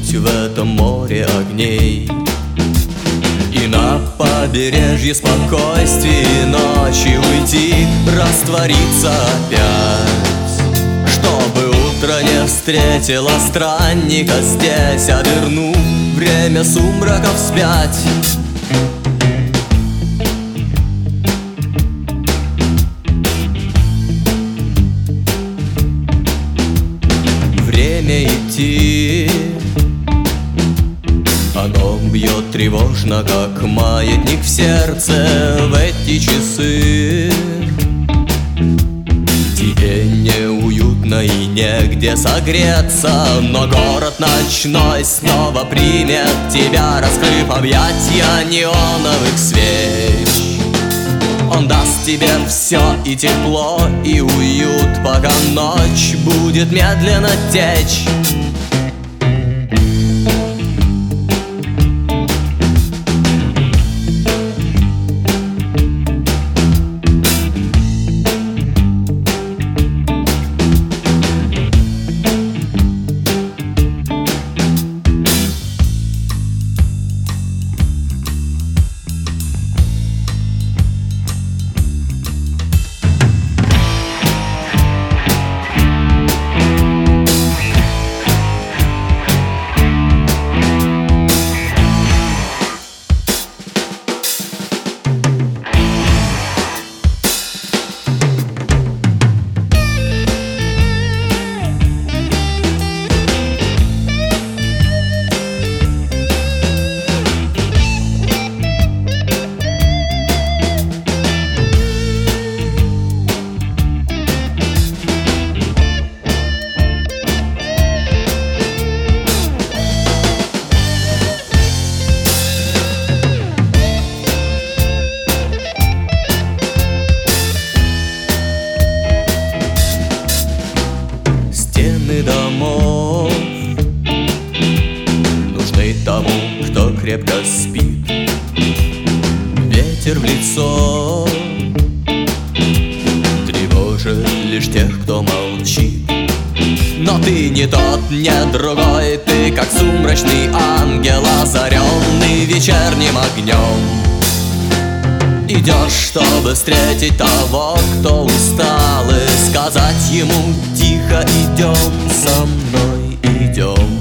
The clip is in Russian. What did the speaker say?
плыть в этом море огней. И на побережье спокойствия ночи уйти, раствориться опять, чтобы утро не встретило странника здесь, обернув время сумрака вспять. Время идти, оно бьет тревожно, как маятник в сердце в эти часы. Тебе неуютно и негде согреться, но город ночной снова примет тебя, раскрыв объятья неоновых свеч. Он даст тебе все, и тепло, и уют, пока ночь будет медленно течь. Домов нужны тому, кто крепко спит. Ветер в лицо тревожит лишь тех, кто молчит. Но ты не тот, не другой, ты как сумрачный ангел, озаренный вечерним огнем. Идешь, чтобы встретить того, кто устал, и сказать ему: тихо, идем, со мной идем.